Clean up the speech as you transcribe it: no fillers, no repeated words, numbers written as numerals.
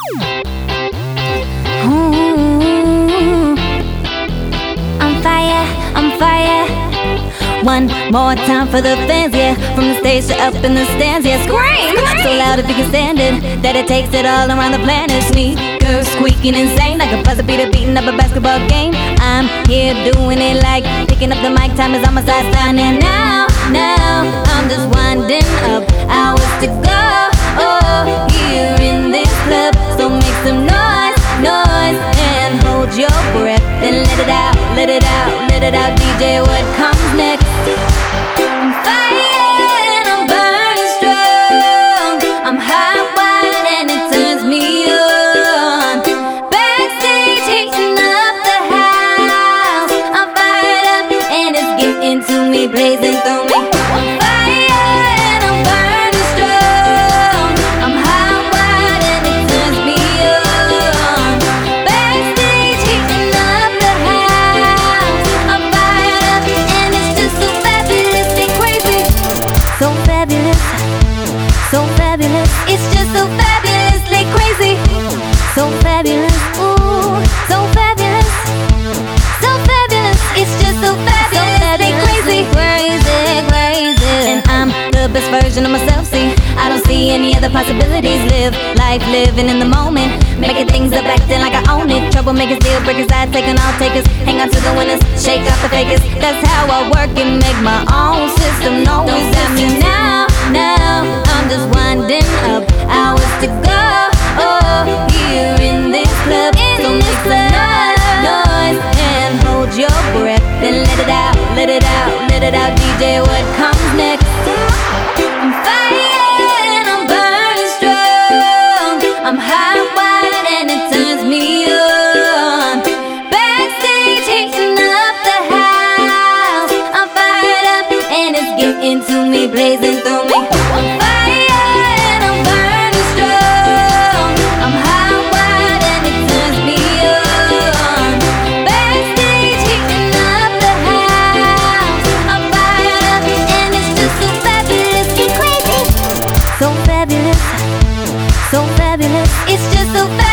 Ooh, I'm fire, I'm fire. One more time for the fans, yeah. From the stage to up in the stands, yeah. Scream so loud if you can stand it, that it takes it all around the planet. Sneakers squeaking insane like a buzzer beater beating up a basketball game. I'm here doing it like picking up the mic. Time is on my side, standing now. I'm just winding up, hours to go. Oh, here in this club, so make some noise, and hold your breath. Then let it out, let it out, let it out. DJ, what comes next? I'm fire and I'm burning strong. I'm hot wired and it turns me on. Backstage heating up the house. I'm fired up and it's getting to me, blazing through me. I'm fire and I'm burning strong. I'm hot wired and it turns me on. Backstage heating up the house. I'm fired up and it's just so fabulous and crazy. So fabulous, so fabulous. It's just so fabulously crazy. So fabulous, ooh, so fabulous, so fabulous. It's just so fabulously crazy, crazy. And I'm the best version of myself. See, I don't see any other possibilities. Live life, living in the moment, making things up, acting like I own it. Troublemakers, deal breakers, I take on all takers. Hang on to the winners, shake off the fakers. That's how I work and make my own system. No one's at me now. I'm just winding up, hours to go. Oh, here in this club, so make some noise and hold your breath. Then let it out, let it out, let it out. DJ, what comes next? I'm fire and I'm burning strong. I'm hot wired and it turns me on. Backstage heating up the house. I'm fired up and it's getting to me, blazing through me. I'm fire and I'm burning strong. I'm hot wired and it turns me on. Backstage heating up the house. I'm fired up and it's just so fabulous and crazy. So fabulous, so fabulous. It's just so fabulous.